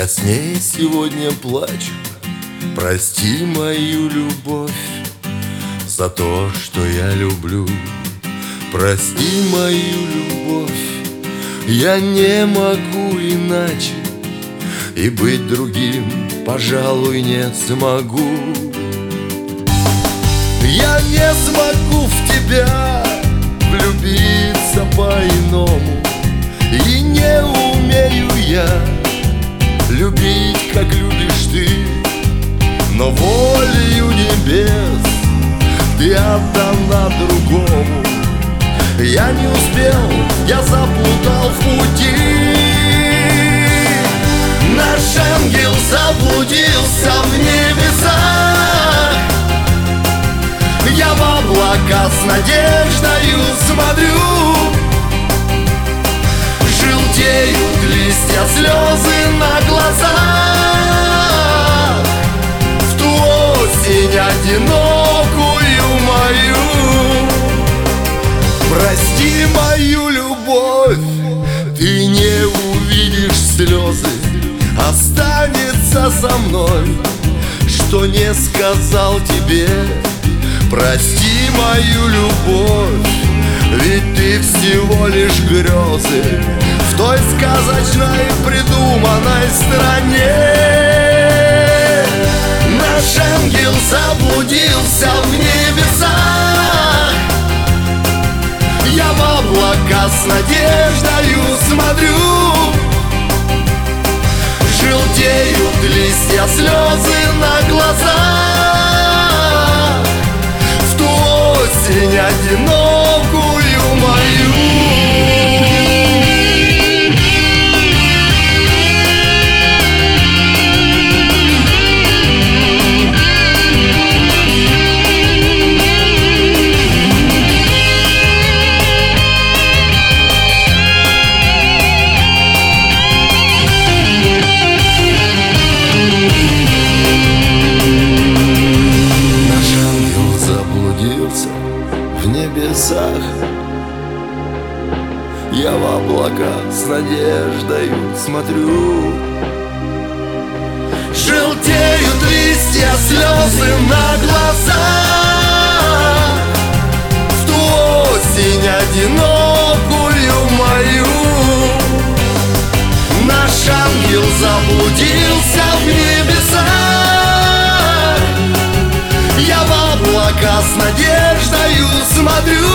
с ней сегодня плачу. Прости мою любовь за то, что я люблю. Прости мою любовь, я не могу иначе, и быть другим, пожалуй, не смогу. Я не смогу в тебя влюбиться по-иному, и не умею я любить, как любишь ты. Но волею небес ты отдана другому. Я не успел, я заплутал в пути. Наш ангел заблудился в небесах. Я в облака с надеждою смотрю. Желтеют листья, слезы на глазах. В ту осень одинокую мою. Прости мою любовь, ты не увидишь слезы. Останется со мной, что не сказал тебе. Прости мою любовь, ведь ты всего лишь грезы в той сказочной придуманной стране. Наш ангел заблудился в небесах. Я в облака с надеждою смотрю. Желтеют листья, слезы на глазах. В ту осень одинокую мою. В небесах я в облака с надеждою смотрю. Желтеют листья, слезы на глазах. В ту осень одинокую мою. Наш ангел заблудился в небесах. Я в облака с надеждою смотрю.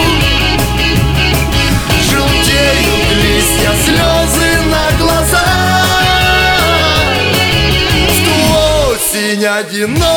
Желтеют листья, слезы на глазах. В ту осень одинокую.